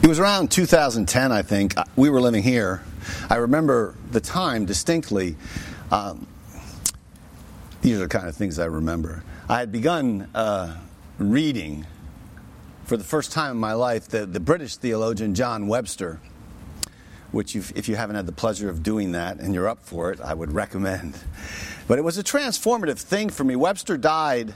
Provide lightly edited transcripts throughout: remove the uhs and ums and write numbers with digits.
was around 2010, I think. We were living here. I remember the time distinctly. These are the kind of things I remember. I had begun reading, for the first time in my life, the British theologian John Webster, which if you haven't had the pleasure of doing that and you're up for it, I would recommend. But it was a transformative thing for me. Webster died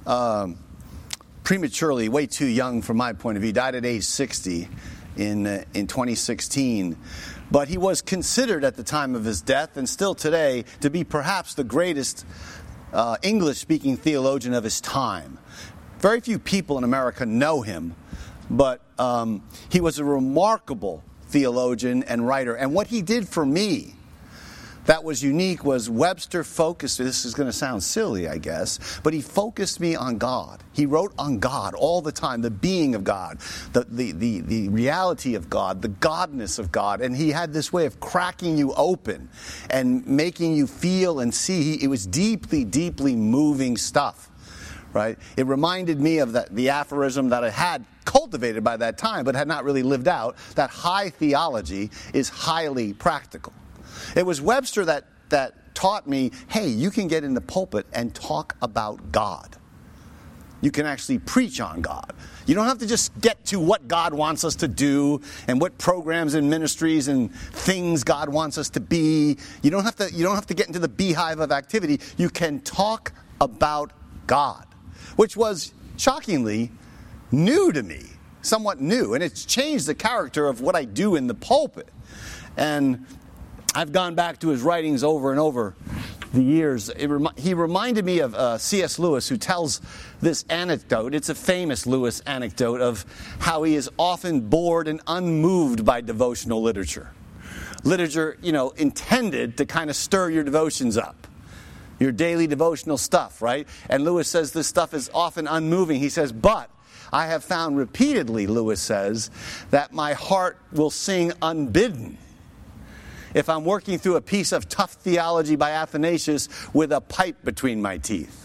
prematurely, way too young from my point of view. He died at age 60 in 2016. But he was considered at the time of his death, and still today, to be perhaps the greatest English-speaking theologian of his time. Very few people in America know him, but he was a remarkable theologian and writer. And what he did for me that was unique was Webster focused, this is going to sound silly, I guess, but he focused me on God. He wrote on God all the time, the being of God, the reality of God, the godness of God. And he had this way of cracking you open and making you feel and see. It was deeply, deeply moving stuff. Right? It reminded me of the aphorism that I had cultivated by that time, but had not really lived out, that high theology is highly practical. It was Webster that taught me, hey, you can get in the pulpit and talk about God. You can actually preach on God. You don't have to just get to what God wants us to do and what programs and ministries and things God wants us to be. You don't have to get into the beehive of activity. You can talk about God, which was shockingly new to me, somewhat new. And it's changed the character of what I do in the pulpit. And I've gone back to his writings over and over the years. He reminded me of C.S. Lewis, who tells this anecdote. It's a famous Lewis anecdote of how he is often bored and unmoved by devotional literature. Literature, intended to kind of stir your devotions up. Your daily devotional stuff, right? And Lewis says this stuff is often unmoving. He says, but I have found repeatedly, Lewis says, that my heart will sing unbidden if I'm working through a piece of tough theology by Athanasius with a pipe between my teeth.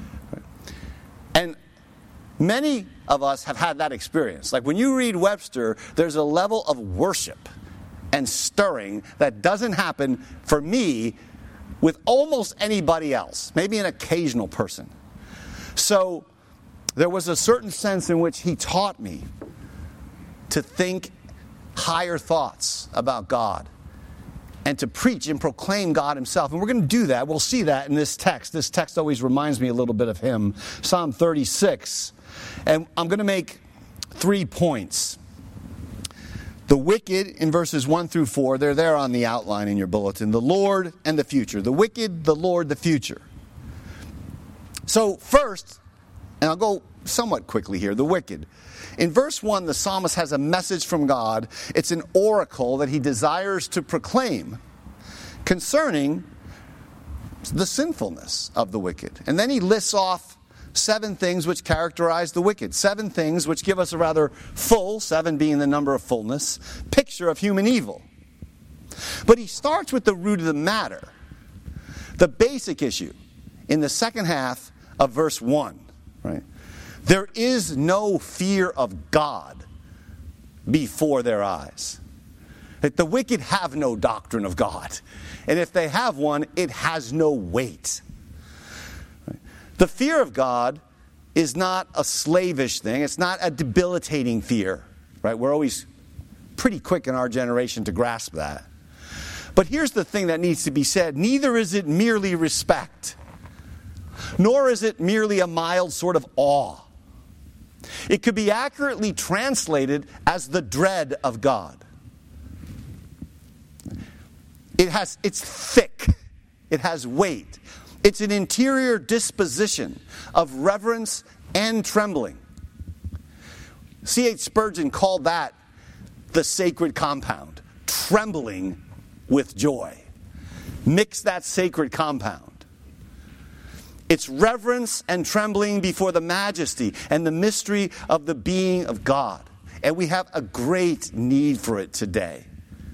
And many of us have had that experience. Like when you read Webster, there's a level of worship and stirring that doesn't happen, for me, with almost anybody else, maybe an occasional person. So there was a certain sense in which he taught me to think higher thoughts about God and to preach and proclaim God himself. And we're going to do that. We'll see that in this text. This text always reminds me a little bit of him. Psalm 36. And I'm going to make 3 points. The wicked, in verses 1 through 4, they're there on the outline in your bulletin. The Lord and the future. The wicked, the Lord, the future. So first, and I'll go somewhat quickly here, the wicked. In verse 1, the psalmist has a message from God. It's an oracle that he desires to proclaim concerning the sinfulness of the wicked. And then he lists off 7 things which characterize the wicked. 7 things which give us a rather full, 7 being the number of fullness, picture of human evil. But he starts with the root of the matter, the basic issue, in the second half of verse 1. Right? There is no fear of God before their eyes. That the wicked have no doctrine of God. And if they have one, it has no weight. The fear of God is not a slavish thing. It's not a debilitating fear. Right? We're always pretty quick in our generation to grasp that. But here's the thing that needs to be said. Neither is it merely respect, nor is it merely a mild sort of awe. It could be accurately translated as the dread of God. It's thick. It has weight. It's an interior disposition of reverence and trembling. C.H. Spurgeon called that the sacred compound, trembling with joy. Mix that sacred compound. It's reverence and trembling before the majesty and the mystery of the being of God. And we have a great need for it today.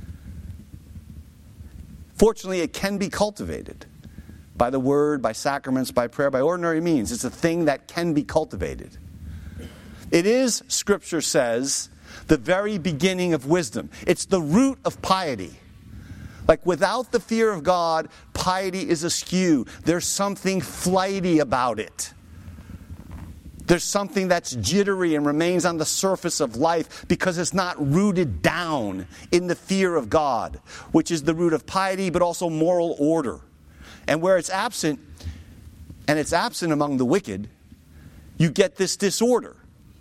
Fortunately, it can be cultivated by the word, by sacraments, by prayer, by ordinary means. It's a thing that can be cultivated. It is, Scripture says, the very beginning of wisdom. It's the root of piety. Like without the fear of God, piety is askew. There's something flighty about it. There's something that's jittery and remains on the surface of life because it's not rooted down in the fear of God, which is the root of piety, but also moral order. And where it's absent, and it's absent among the wicked, you get this disorder.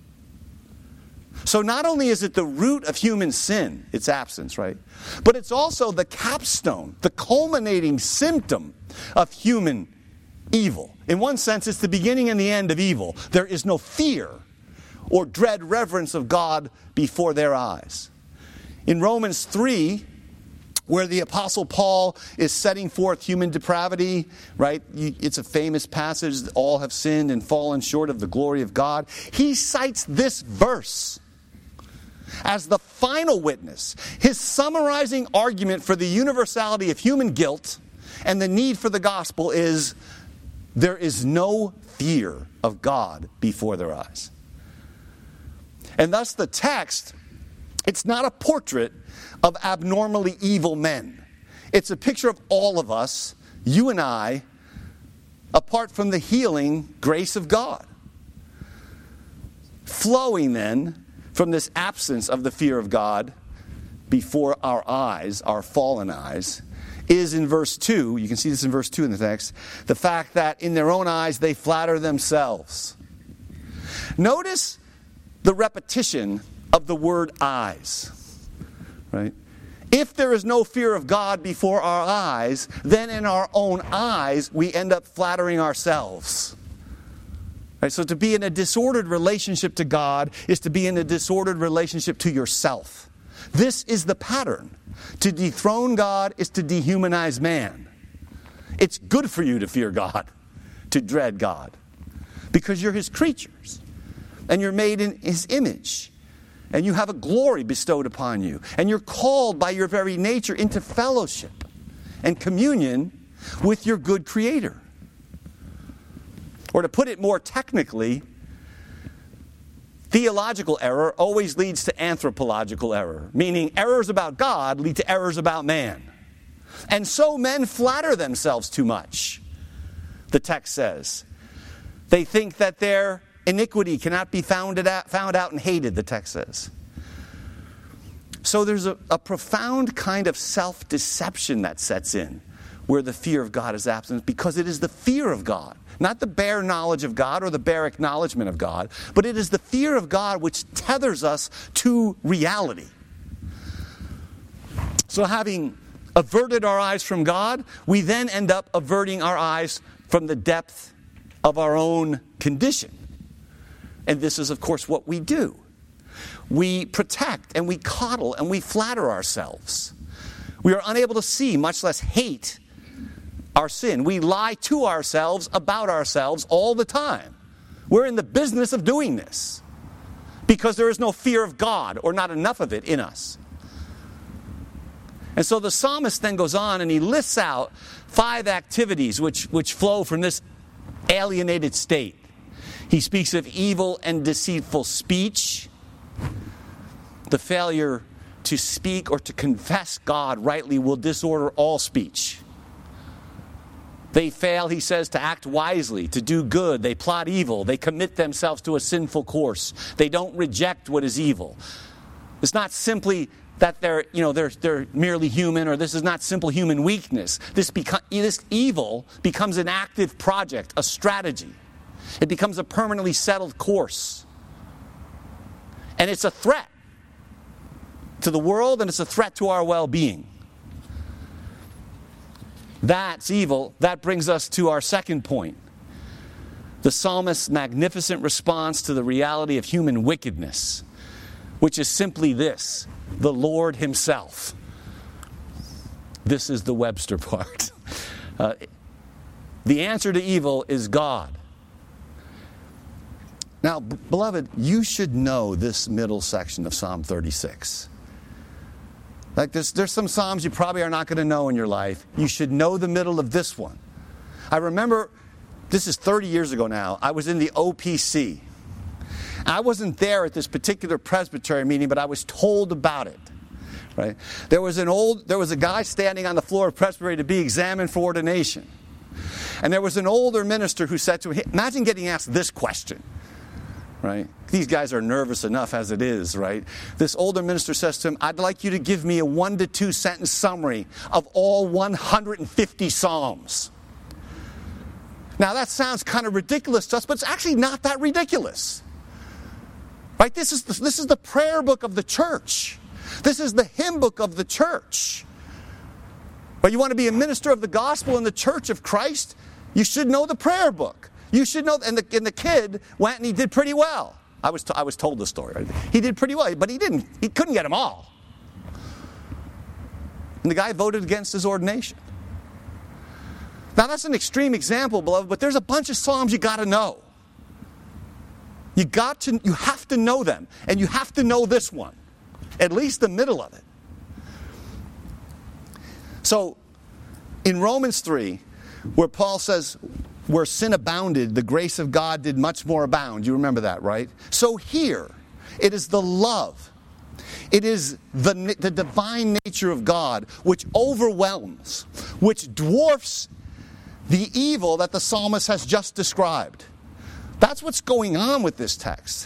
So not only is it the root of human sin, its absence, right? But it's also the capstone, the culminating symptom of human evil. In one sense, it's the beginning and the end of evil. There is no fear or dread reverence of God before their eyes. In Romans 3, where the Apostle Paul is setting forth human depravity, right? It's a famous passage, all have sinned and fallen short of the glory of God. He cites this verse as the final witness. His summarizing argument for the universality of human guilt and the need for the gospel is, there is no fear of God before their eyes. And thus the text, it's not a portrait of abnormally evil men. It's a picture of all of us, you and I, apart from the healing grace of God. Flowing then from this absence of the fear of God before our eyes, our fallen eyes, is in verse 2, you can see this in verse 2 in the text, the fact that in their own eyes they flatter themselves. Notice the repetition of the word eyes. Right? If there is no fear of God before our eyes, then in our own eyes we end up flattering ourselves. Right? So to be in a disordered relationship to God is to be in a disordered relationship to yourself. This is the pattern. To dethrone God is to dehumanize man. It's good for you to fear God, to dread God, because you're His creatures, and you're made in His image. And you have a glory bestowed upon you. And you're called by your very nature into fellowship and communion with your good Creator. Or to put it more technically, theological error always leads to anthropological error. Meaning errors about God lead to errors about man. And so men flatter themselves too much, the text says. They think that their iniquity cannot be found out and hated, the text says. So there's a profound kind of self-deception that sets in where the fear of God is absent, because it is the fear of God, not the bare knowledge of God or the bare acknowledgement of God, but it is the fear of God which tethers us to reality. So having averted our eyes from God, we then end up averting our eyes from the depth of our own condition. And this is, of course, what we do. We protect and we coddle and we flatter ourselves. We are unable to see, much less hate, our sin. We lie to ourselves about ourselves all the time. We're in the business of doing this because there is no fear of God, or not enough of it in us. And so the psalmist then goes on and he lists out 5 activities which flow from this alienated state. He speaks of evil and deceitful speech, the failure to speak or to confess God rightly will disorder all speech. They fail, he says, to act wisely, to do good. They plot evil. They commit themselves to a sinful course. They don't reject what is evil. It's not simply that they're merely human, or this is not simple human weakness. This evil becomes an active project, a strategy. It becomes a permanently settled course. And it's a threat to the world, and it's a threat to our well-being. That's evil. That brings us to our second point. The psalmist's magnificent response to the reality of human wickedness, which is simply this: the Lord Himself. This is the Webster part. The answer to evil is God. Now, beloved, you should know this middle section of Psalm 36. Like there's some Psalms you probably are not going to know in your life. You should know the middle of this one. I remember, this is 30 years ago now, I was in the OPC. And I wasn't there at this particular presbytery meeting, but I was told about it. Right? There was a guy standing on the floor of presbytery to be examined for ordination. And there was an older minister who said to him, imagine getting asked this question. Right? These guys are nervous enough as it is, right? This older minister says to him, I'd like you to give me a 1 to 2 sentence summary of all 150 Psalms. Now that sounds kind of ridiculous to us, but it's actually not that ridiculous. Right? This is the prayer book of the church. This is the hymn book of the church. But you want to be a minister of the gospel in the church of Christ, you should know the prayer book. You should know, and the kid went and he did pretty well. I was told the story. Right? He did pretty well, but he couldn't get them all. And the guy voted against his ordination. Now that's an extreme example, beloved, but there's a bunch of Psalms you got to know. You have to know them, and you have to know this one, at least the middle of it. So, in Romans 3, where Paul says, where sin abounded, the grace of God did much more abound. You remember that, right? So here, it is the love. It is the divine nature of God which overwhelms, which dwarfs the evil that the psalmist has just described. That's what's going on with this text.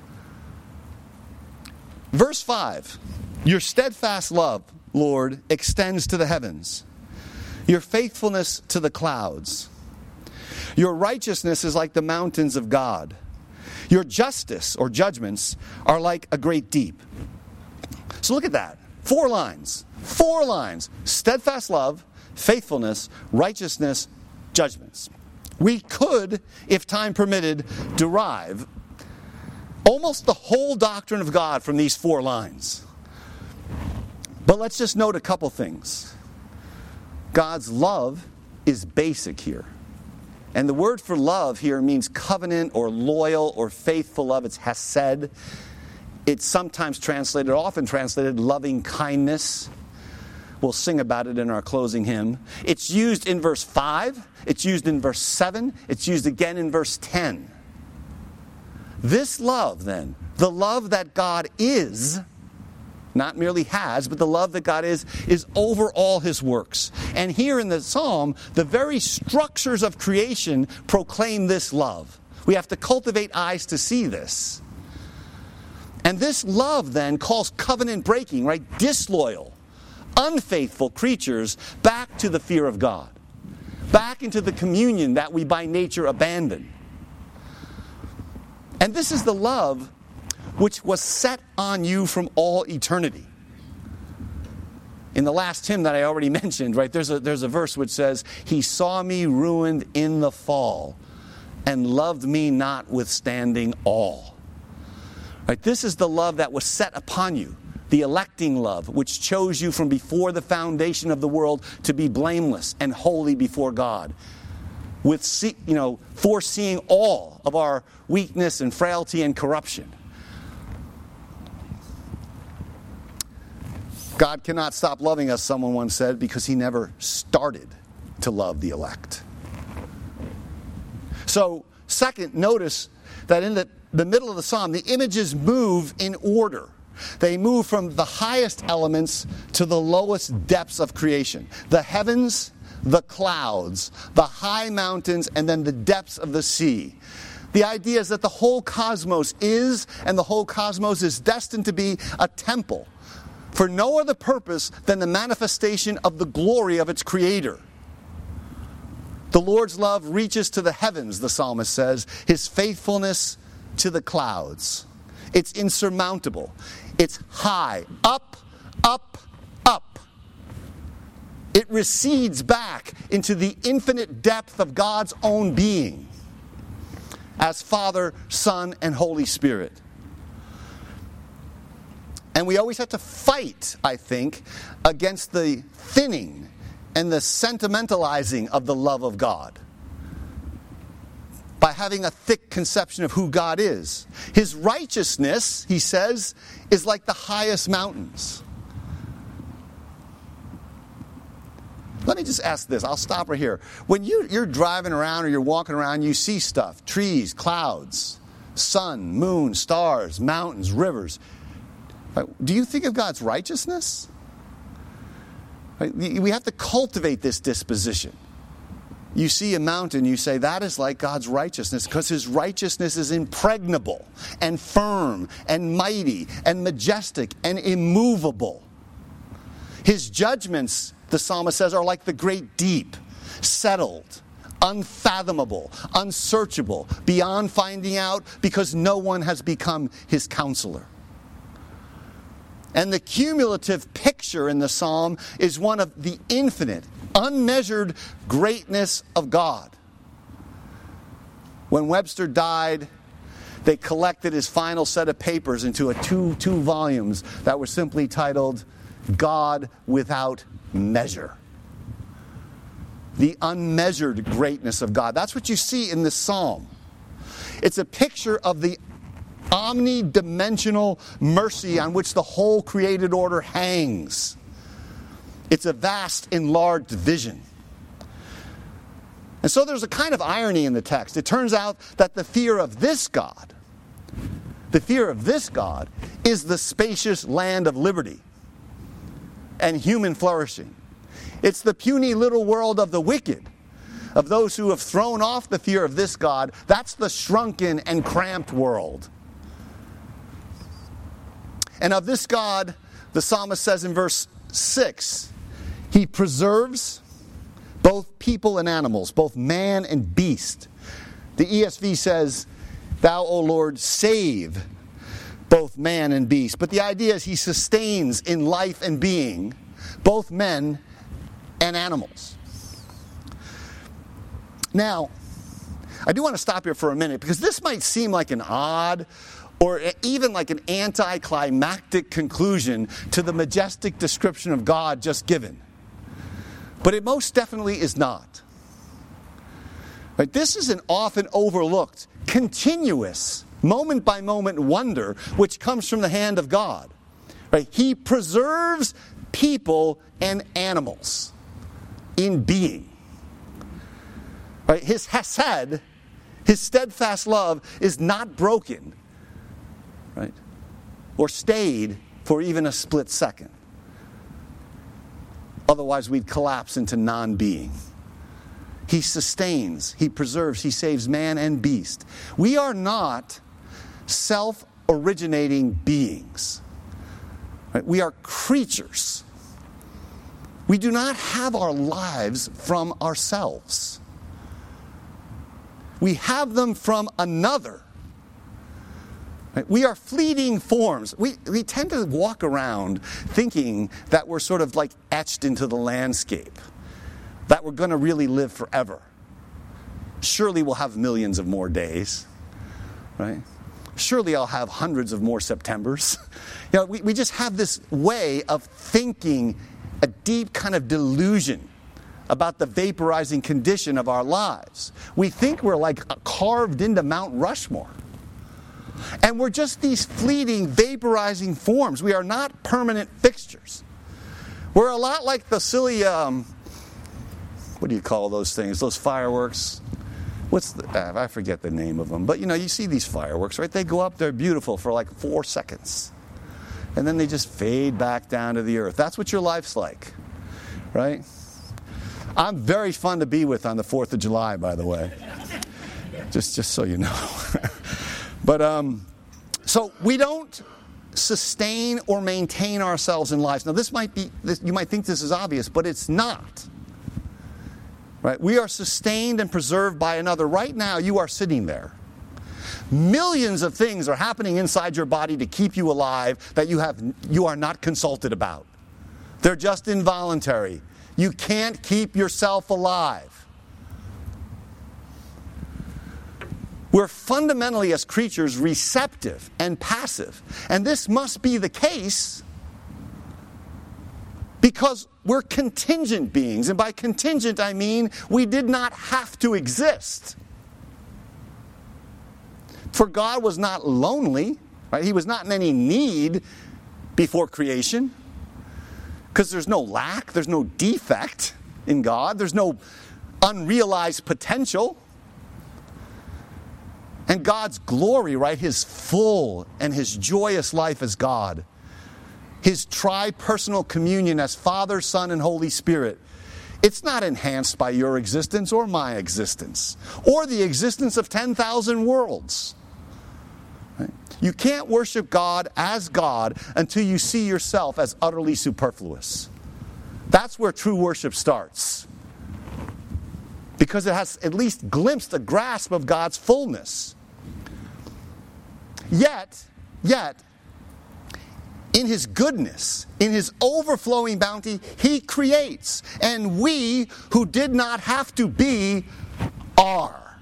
Verse 5, your steadfast love, Lord, extends to the heavens, your faithfulness to the clouds. Your righteousness is like the mountains of God. Your justice or judgments are like a great deep. So look at that. 4 lines. 4 lines. Steadfast love, faithfulness, righteousness, judgments. We could, if time permitted, derive almost the whole doctrine of God from these 4 lines. But let's just note a couple things. God's love is basic here. And the word for love here means covenant or loyal or faithful love. It's hesed. It's sometimes translated, often translated, loving kindness. We'll sing about it in our closing hymn. It's used in verse 5. It's used in verse 7. It's used again in verse 10. This love, then, the love that God is, not merely has, but the love that God is over all his works. And here in the psalm, the very structures of creation proclaim this love. We have to cultivate eyes to see this. And this love then calls covenant breaking, right? Disloyal, unfaithful creatures back to the fear of God, back into the communion that we by nature abandon. And this is the love which was set on you from all eternity. In the last hymn that I already mentioned, right, there's a verse which says, he saw me ruined in the fall and loved me notwithstanding all. Right, this is the love that was set upon you, the electing love, which chose you from before the foundation of the world to be blameless and holy before God, with foreseeing all of our weakness and frailty and corruption. God cannot stop loving us, someone once said, because he never started to love the elect. So, second, notice that in the middle of the psalm, the images move in order. They move from the highest elements to the lowest depths of creation. The heavens, the clouds, the high mountains, and then the depths of the sea. The idea is that the whole cosmos is, and the whole cosmos is destined to be a temple for no other purpose than the manifestation of the glory of its creator. The Lord's love reaches to the heavens, the psalmist says, his faithfulness to the clouds. It's insurmountable. It's high, up, up, up. It recedes back into the infinite depth of God's own being as Father, Son, and Holy Spirit. And we always have to fight, I think, against the thinning and the sentimentalizing of the love of God by having a thick conception of who God is. His righteousness, he says, is like the highest mountains. Let me just ask this. I'll stop right here. When you're driving around or you're walking around, you see stuff, trees, clouds, sun, moon, stars, mountains, rivers. Right? Do you think of God's righteousness? Right? We have to cultivate this disposition. You see a mountain, you say, that is like God's righteousness, because his righteousness is impregnable and firm and mighty and majestic and immovable. His judgments, the psalmist says, are like the great deep, settled, unfathomable, unsearchable, beyond finding out, because no one has become his counselor. And the cumulative picture in the psalm is one of the infinite, unmeasured greatness of God. When Webster died, they collected his final set of papers into two volumes that were simply titled God Without Measure. The unmeasured greatness of God. That's what you see in this psalm. It's a picture of the omnidimensional mercy on which the whole created order hangs. It's a vast, enlarged vision. And so there's a kind of irony in the text. It turns out that the fear of this God is the spacious land of liberty and human flourishing. It's the puny little world of the wicked, of those who have thrown off the fear of this God. That's the shrunken and cramped world. And of this God, the psalmist says in verse 6, he preserves both people and animals, both man and beast. The ESV says, thou, O Lord, save both man and beast. But the idea is he sustains in life and being both men and animals. Now, I do want to stop here for a minute, because this might seem like an odd or even like an anticlimactic conclusion to the majestic description of God just given. But it most definitely is not. Right? This is an often overlooked, continuous, moment-by-moment wonder which comes from the hand of God. Right? He preserves people and animals in being. Right? His hesed, his steadfast love, is not broken, right, or stayed for even a split second. Otherwise, we'd collapse into non-being. He sustains, he preserves, he saves man and beast. We are not self-originating beings. Right? We are creatures. We do not have our lives from ourselves. We have them from another. Right? We are fleeting forms. We tend to walk around thinking that we're sort of like etched into the landscape, that we're going to really live forever. Surely we'll have millions of more days, right? Surely I'll have hundreds of more Septembers. You know, we just have this way of thinking, a deep kind of delusion about the vaporizing condition of our lives. We think we're like carved into Mount Rushmore. And we're just these fleeting, vaporizing forms. We are not permanent fixtures. We're a lot like the silly, what do you call those things? Those fireworks? I forget the name of them. But, you see these fireworks, right? They go up, they're beautiful for like 4 seconds. And then they just fade back down to the earth. That's what your life's like, right? I'm very fun to be with on the 4th of July, by the way. Just so you know. But so we don't sustain or maintain ourselves in lives. Now, you might think this is obvious, but it's not. Right? We are sustained and preserved by another. Right now, you are sitting there. Millions of things are happening inside your body to keep you alive that you are not consulted about. They're just involuntary. You can't keep yourself alive. We're fundamentally, as creatures, receptive and passive. And this must be the case because we're contingent beings. And by contingent, I mean we did not have to exist. For God was not lonely, right? He was not in any need before creation. Because there's no lack, there's no defect in God. There's no unrealized potential. And God's glory, right? His full and his joyous life as God. His tri-personal communion as Father, Son, and Holy Spirit. It's not enhanced by your existence or my existence, or the existence of 10,000 worlds. Right? You can't worship God as God until you see yourself as utterly superfluous. That's where true worship starts. Because it has at least glimpsed a grasp of God's fullness. Yet, in his goodness, in his overflowing bounty, he creates. And we, who did not have to be, are.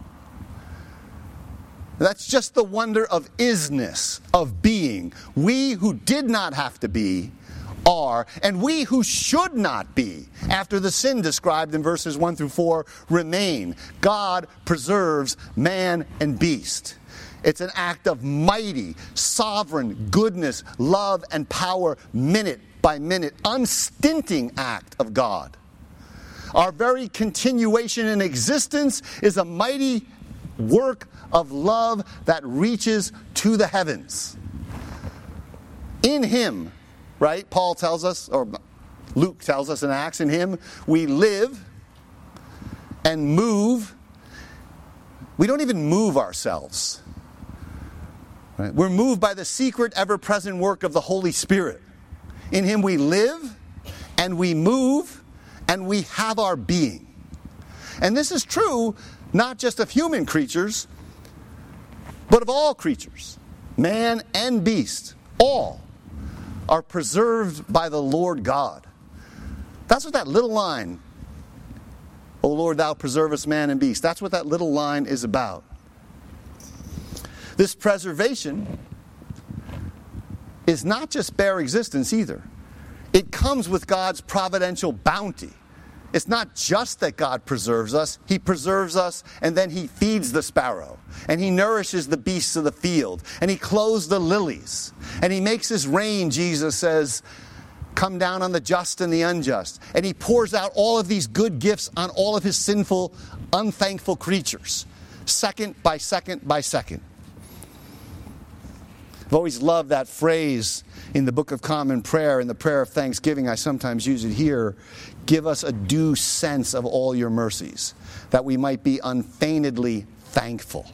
That's just the wonder of isness, of being. We who did not have to be, are. And we who should not be, after the sin described in verses 1 through 4, remain. God preserves man and beast. It's an act of mighty, sovereign goodness, love, and power, minute by minute, unstinting act of God. Our very continuation in existence is a mighty work of love that reaches to the heavens. In him, right, Paul tells us, or Luke tells us in Acts, in him we live and move. We don't even move ourselves. Right? We're moved by the secret, ever-present work of the Holy Spirit. In him we live, and we move, and we have our being. And this is true not just of human creatures, but of all creatures, man and beast. All are preserved by the Lord God. That's what that little line, O Lord, thou preservest man and beast, that's what that little line is about. This preservation is not just bare existence either. It comes with God's providential bounty. It's not just that God preserves us. He preserves us, and then he feeds the sparrow. And he nourishes the beasts of the field. And he clothes the lilies. And he makes his rain, Jesus says, come down on the just and the unjust. And he pours out all of these good gifts on all of his sinful, unthankful creatures. Second by second by second. I've always loved that phrase in the Book of Common Prayer, in the prayer of thanksgiving. I sometimes use it here. Give us a due sense of all your mercies, that we might be unfeignedly thankful.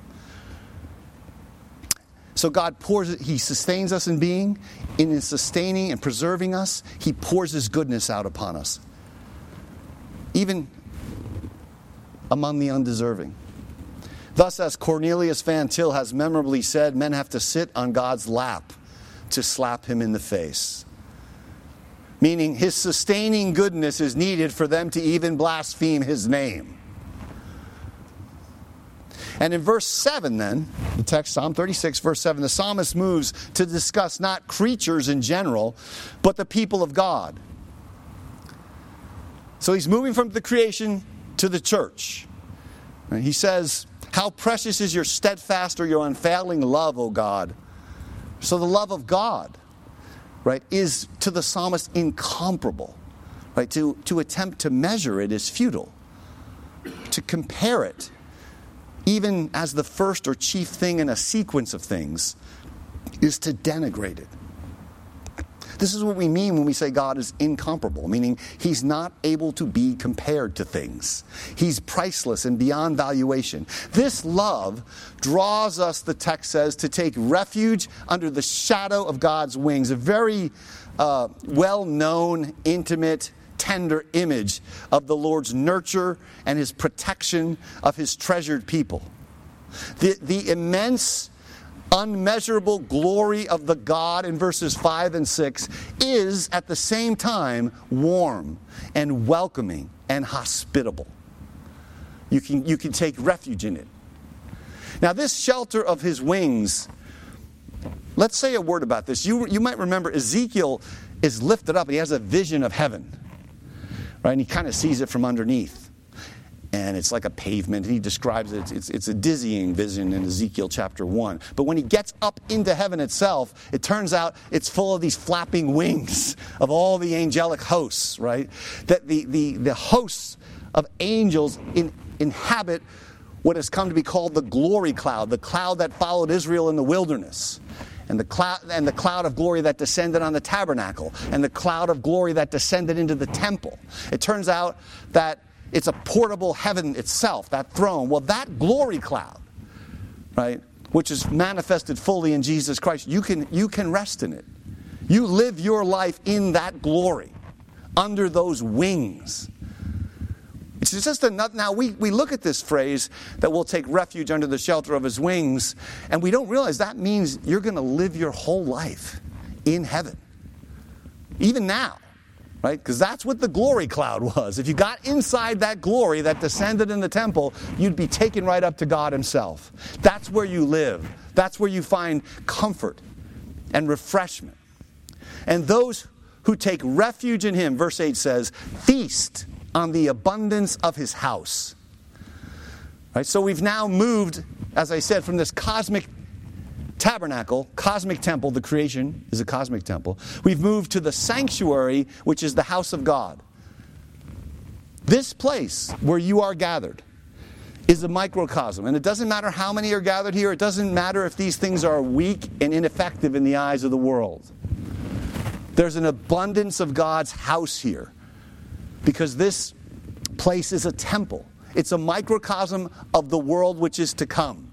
So God pours it, he sustains us in being. In his sustaining and preserving us, he pours his goodness out upon us. Even among the undeserving. Thus, as Cornelius Van Til has memorably said, men have to sit on God's lap to slap him in the face. Meaning, his sustaining goodness is needed for them to even blaspheme his name. And in verse 7 then, the text, Psalm 36, verse 7, the psalmist moves to discuss not creatures in general, but the people of God. So he's moving from the creation to the church. And he says, how precious is your steadfast or your unfailing love, O God. So the love of God, right, is to the psalmist incomparable. Right? To attempt to measure it is futile. To compare it, even as the first or chief thing in a sequence of things, is to denigrate it. This is what we mean when we say God is incomparable, meaning he's not able to be compared to things. He's priceless and beyond valuation. This love draws us, the text says, to take refuge under the shadow of God's wings, a very well-known, intimate, tender image of the Lord's nurture and his protection of his treasured people. The immense, unmeasurable glory of the God in verses 5 and 6 is at the same time warm and welcoming and hospitable. You can take refuge in it. Now this shelter of his wings, let's say a word about this. You might remember Ezekiel is lifted up and he has a vision of heaven. Right? And he kind of sees it from underneath. And it's like a pavement. He describes it. It's a dizzying vision in Ezekiel chapter 1. But when he gets up into heaven itself, it turns out it's full of these flapping wings of all the angelic hosts, right? That the hosts of angels inhabit what has come to be called the glory cloud, the cloud that followed Israel in the wilderness, and the cloud of glory that descended on the tabernacle, and the cloud of glory that descended into the temple. It turns out that it's a portable heaven itself, that throne. Well, that glory cloud, right, which is manifested fully in Jesus Christ, you can rest in it. You live your life in that glory, under those wings. It's just another. Now, we look at this phrase that we'll take refuge under the shelter of his wings, and we don't realize that means you're going to live your whole life in heaven. Even now, right? Because that's what the glory cloud was. If you got inside that glory that descended in the temple, you'd be taken right up to God himself. That's where you live. That's where you find comfort and refreshment. And those who take refuge in him, verse 8 says, feast on the abundance of his house. Right? So we've now moved, as I said, from this cosmic tabernacle, cosmic temple, the creation is a cosmic temple. We've moved to the sanctuary, which is the house of God. This place where you are gathered is a microcosm. And it doesn't matter how many are gathered here. It doesn't matter if these things are weak and ineffective in the eyes of the world. There's an abundance of God's house here, because this place is a temple. It's a microcosm of the world which is to come.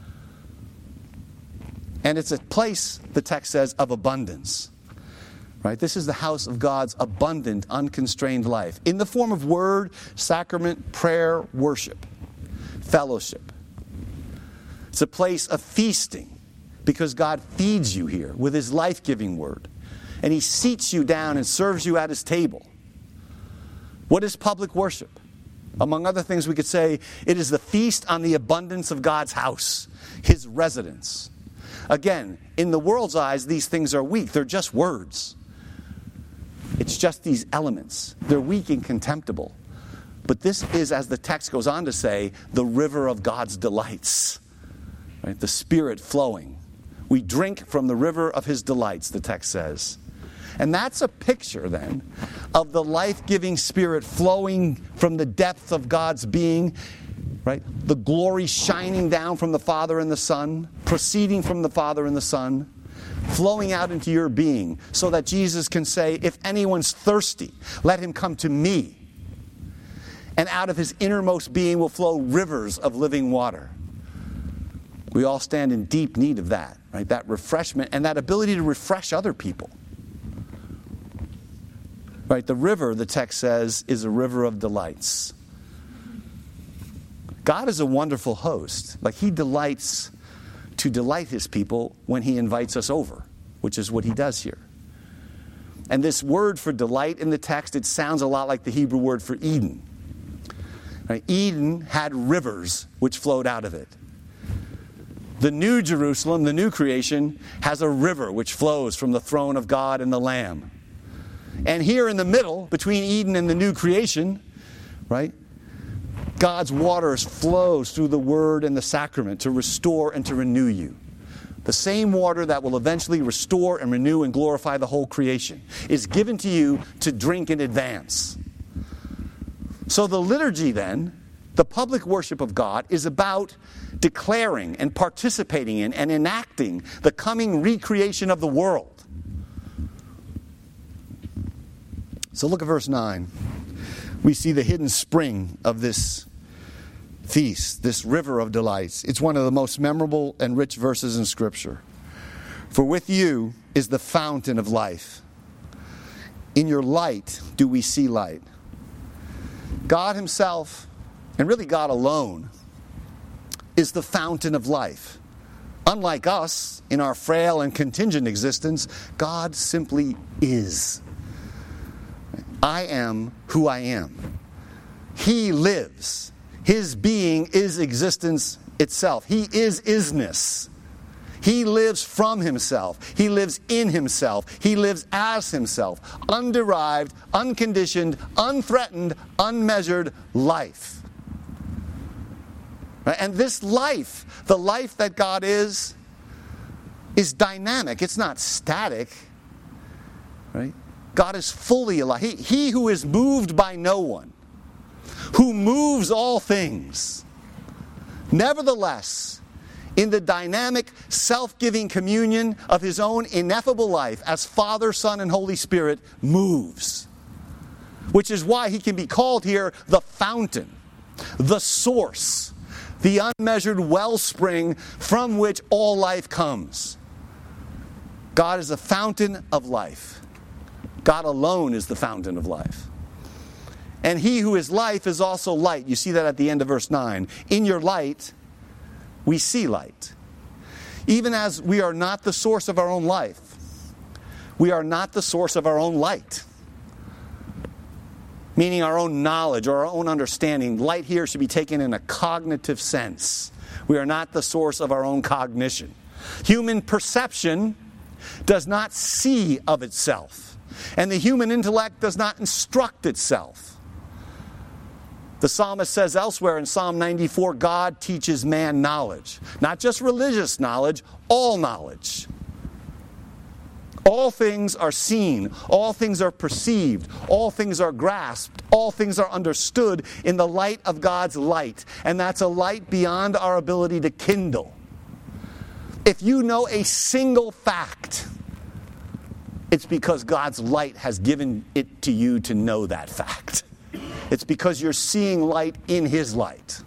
And it's a place, the text says, of abundance. Right? This is the house of God's abundant, unconstrained life, in the form of word, sacrament, prayer, worship, fellowship. It's a place of feasting, because God feeds you here with his life-giving word. And he seats you down and serves you at his table. What is public worship? Among other things, we could say it is the feast on the abundance of God's house, his residence. Again, in the world's eyes, these things are weak. They're just words. It's just these elements. They're weak and contemptible. But this is, as the text goes on to say, the river of God's delights. Right? The Spirit flowing. We drink from the river of his delights, the text says. And that's a picture, then, of the life-giving Spirit flowing from the depth of God's being, right? The glory shining down from the Father and the Son, proceeding from the Father and the Son, flowing out into your being, so that Jesus can say, if anyone's thirsty, let him come to me. And out of his innermost being will flow rivers of living water. We all stand in deep need of that, right? That refreshment and that ability to refresh other people. Right, the river, the text says, is a river of delights. God is a wonderful host. Like, he delights to delight his people when he invites us over, which is what he does here. And this word for delight in the text, it sounds a lot like the Hebrew word for Eden. Right? Eden had rivers which flowed out of it. The new Jerusalem, the new creation, has a river which flows from the throne of God and the Lamb. And here in the middle, between Eden and the new creation, right, God's waters flows through the word and the sacrament to restore and to renew you. The same water that will eventually restore and renew and glorify the whole creation is given to you to drink in advance. So the liturgy then, the public worship of God, is about declaring and participating in and enacting the coming recreation of the world. So look at verse 9. We see the hidden spring of this feast, this river of delights. It's one of the most memorable and rich verses in Scripture. For with you is the fountain of life. In your light do we see light. God himself, and really God alone, is the fountain of life. Unlike us, in our frail and contingent existence, God simply is. I am who I am. He lives. His being is existence itself. He is isness. He lives from himself. He lives in himself. He lives as himself. Underived, unconditioned, unthreatened, unmeasured life. And this life, the life that God is dynamic. It's not static. Right? God is fully alive. He who is moved by no one, who moves all things, Nevertheless, in the dynamic, self-giving communion of his own ineffable life as Father, Son, and Holy Spirit moves. Which is why he can be called here the fountain, the source, the unmeasured wellspring from which all life comes. God is the fountain of life. God alone is the fountain of life. And he who is life is also light. You see that at the end of verse 9. In your light, we see light. Even as we are not the source of our own life, we are not the source of our own light. Meaning our own knowledge or our own understanding. Light here should be taken in a cognitive sense. We are not the source of our own cognition. Human perception does not see of itself. And the human intellect does not instruct itself. The psalmist says elsewhere in Psalm 94, God teaches man knowledge. Not just religious knowledge, all knowledge. All things are seen, all things are perceived, all things are grasped, all things are understood in the light of God's light. And that's a light beyond our ability to kindle. If you know a single fact, it's because God's light has given it to you to know that fact. It's because you're seeing light in his light.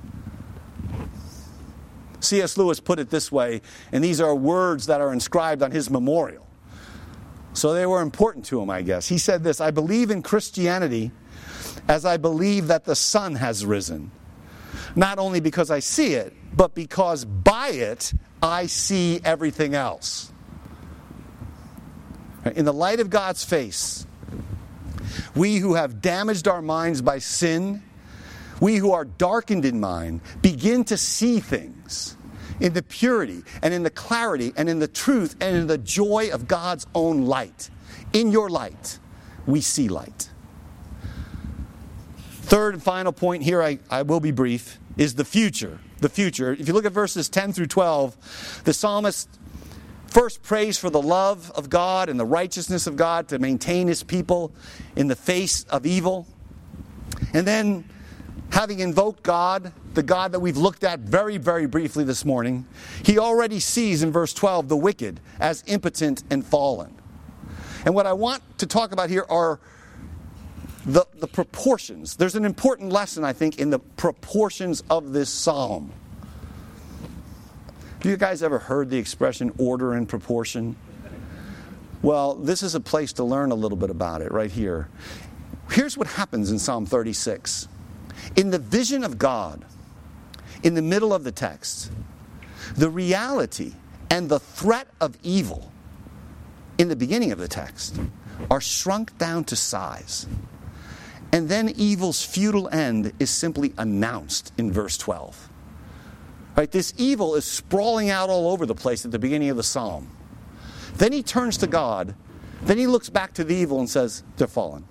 C.S. Lewis put it this way, and these are words that are inscribed on his memorial. So they were important to him, I guess. He said this, I believe in Christianity as I believe that the sun has risen. Not only because I see it, but because by it I see everything else. In the light of God's face, we who have damaged our minds by sin, we who are darkened in mind, begin to see things in the purity and in the clarity and in the truth and in the joy of God's own light. In your light, we see light. Third and final point here, I will be brief, is the future. The future. If you look at verses 10 through 12, the psalmist first prays for the love of God and the righteousness of God to maintain his people in the face of evil. And then, having invoked God, the God that we've looked at very, very briefly this morning, he already sees in verse 12 the wicked as impotent and fallen. And what I want to talk about here are the proportions. There's an important lesson, I think, in the proportions of this psalm. Have you guys ever heard the expression order and proportion? Well, this is a place to learn a little bit about it right here. Here's what happens in Psalm 36. In the vision of God, in the middle of the text, the reality and the threat of evil in the beginning of the text are shrunk down to size. And then evil's futile end is simply announced in verse 12. Right, this evil is sprawling out all over the place at the beginning of the psalm. Then he turns to God. Then he looks back to the evil and says, they're fallen.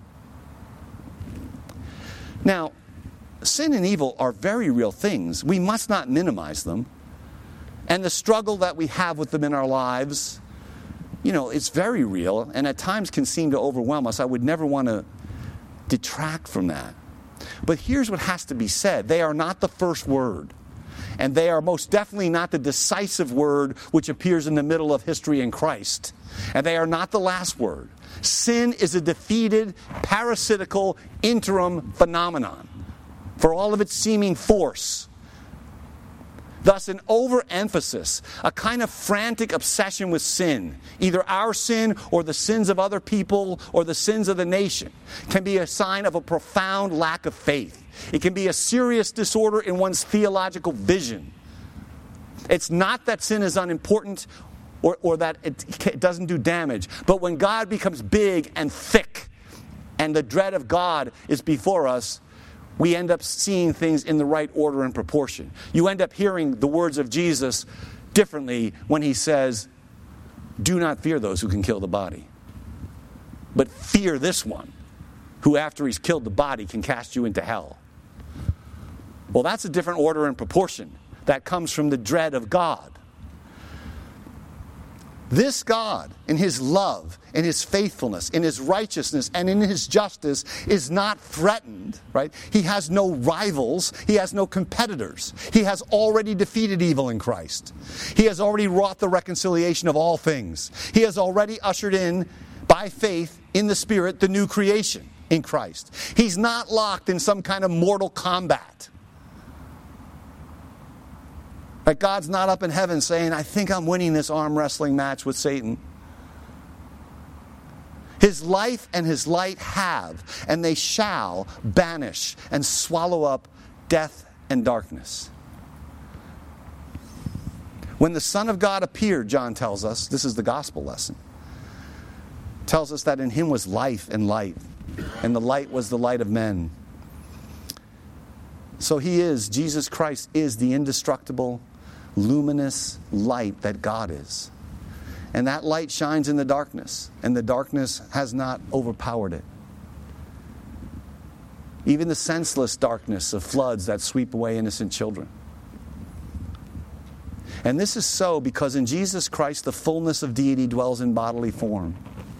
Now, sin and evil are very real things. We must not minimize them. And the struggle that we have with them in our lives, it's very real and at times can seem to overwhelm us. I would never want to detract from that. But here's what has to be said. They are not the first word. And they are most definitely not the decisive word which appears in the middle of history in Christ. And they are not the last word. Sin is a defeated, parasitical, interim phenomenon for all of its seeming force. Thus, an overemphasis, a kind of frantic obsession with sin, either our sin or the sins of other people or the sins of the nation, can be a sign of a profound lack of faith. It can be a serious disorder in one's theological vision. It's not that sin is unimportant or that it doesn't do damage, but when God becomes big and thick and the dread of God is before us, we end up seeing things in the right order and proportion. You end up hearing the words of Jesus differently when he says, do not fear those who can kill the body, but fear this one, who after he's killed the body can cast you into hell. Well, that's a different order and proportion. That comes from the dread of God. This God, in His love, in His faithfulness, in His righteousness, and in His justice, is not threatened, right? He has no rivals. He has no competitors. He has already defeated evil in Christ. He has already wrought the reconciliation of all things. He has already ushered in, by faith, in the Spirit, the new creation in Christ. He's not locked in some kind of mortal combat. Like God's not up in heaven saying, I think I'm winning this arm wrestling match with Satan. His life and His light have, and they shall banish and swallow up death and darkness. When the Son of God appeared, John tells us, this is the gospel lesson, tells us that in Him was life and light, and the light was the light of men. So He is, Jesus Christ is the indestructible, luminous light that God is. And that light shines in the darkness, and the darkness has not overpowered it. Even the senseless darkness of floods that sweep away innocent children. And this is so because in Jesus Christ the fullness of deity dwells in bodily form.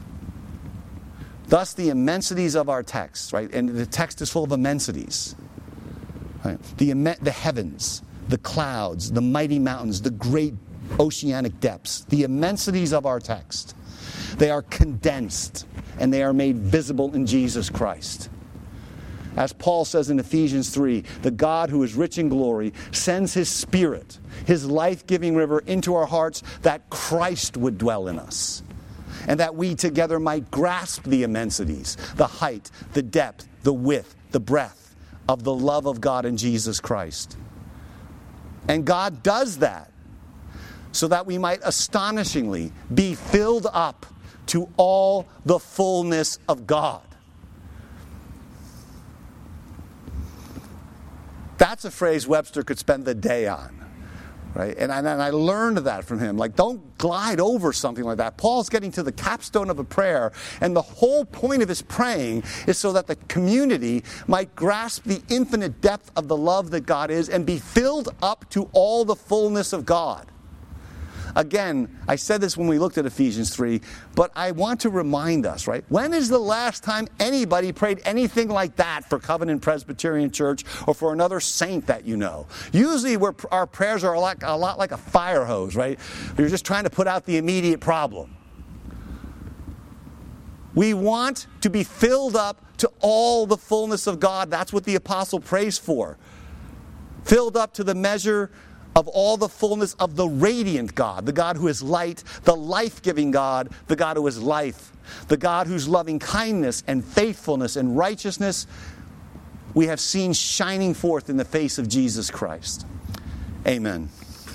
Thus the immensities of our text, right? And the text is full of immensities. Right? The heavens, the clouds, the mighty mountains, the great oceanic depths, the immensities of our text. They are condensed and they are made visible in Jesus Christ. As Paul says in Ephesians 3, the God who is rich in glory sends His Spirit, His life-giving river into our hearts that Christ would dwell in us. And that we together might grasp the immensities, the height, the depth, the width, the breadth of the love of God in Jesus Christ. And God does that so that we might astonishingly be filled up to all the fullness of God. That's a phrase Webster could spend the day on. Right? And I learned that from him. Like, don't glide over something like that. Paul's getting to the capstone of a prayer, and the whole point of his praying is so that the community might grasp the infinite depth of the love that God is and be filled up to all the fullness of God. Again, I said this when we looked at Ephesians 3, but I want to remind us, right? When is the last time anybody prayed anything like that for Covenant Presbyterian Church or for another saint that you know? Usually our prayers are a lot like a fire hose, right? We're just trying to put out the immediate problem. We want to be filled up to all the fullness of God. That's what the apostle prays for. Filled up to the measure of all the fullness of the radiant God, the God who is light, the life-giving God, the God who is life, the God whose loving kindness and faithfulness and righteousness we have seen shining forth in the face of Jesus Christ. Amen.